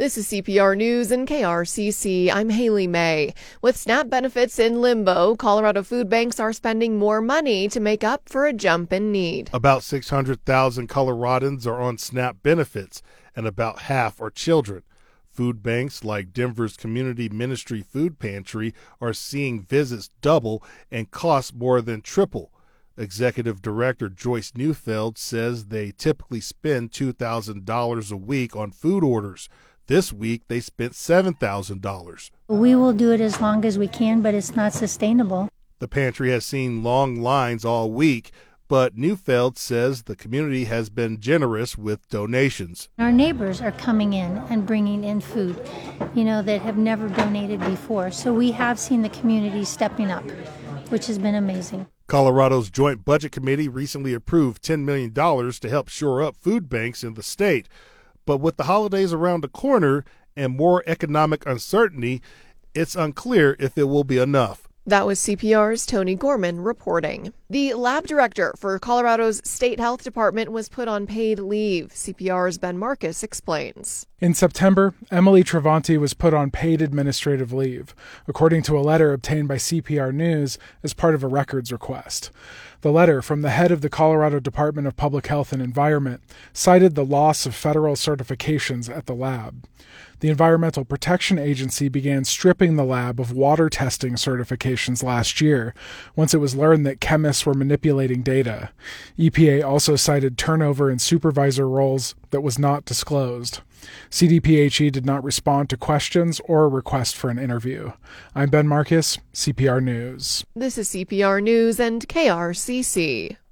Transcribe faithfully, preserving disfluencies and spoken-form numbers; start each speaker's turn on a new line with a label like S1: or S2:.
S1: This is C P R News and K R C C. I'm Haley May. With SNAP benefits in limbo, Colorado food banks are spending more money to make up for a jump in need.
S2: About six hundred thousand Coloradans are on SNAP benefits, and about half are children. Food banks like Denver's Community Ministry Food Pantry are seeing visits double and costs more than triple. Executive Director Joyce Neufeld says they typically spend two thousand dollars a week on food orders. This week, they spent seven thousand dollars.
S3: We will do it as long as we can, but it's not sustainable.
S2: The pantry has seen long lines all week, but Neufeld says the community has been generous with donations.
S3: Our neighbors are coming in and bringing in food, you know, that have never donated before. So we have seen the community stepping up, which has been amazing.
S2: Colorado's Joint Budget Committee recently approved ten million dollars to help shore up food banks in the state. But with the holidays around the corner and more economic uncertainty, it's unclear if it will be enough.
S1: That was C P R's Tony Gorman reporting. The lab director for Colorado's State Health Department was put on paid leave. C P R's Ben Marcus explains.
S4: In September, Emily Travanti was put on paid administrative leave, according to a letter obtained by C P R News as part of a records request. The letter from the head of the Colorado Department of Public Health and Environment cited the loss of federal certifications at the lab. The Environmental Protection Agency began stripping the lab of water testing certifications last year, once it was learned that chemists were manipulating data. E P A also cited turnover in supervisor roles that was not disclosed. C D P H E did not respond to questions or a request for an interview. I'm Ben Marcus, C P R News.
S1: This is C P R News and K R C C.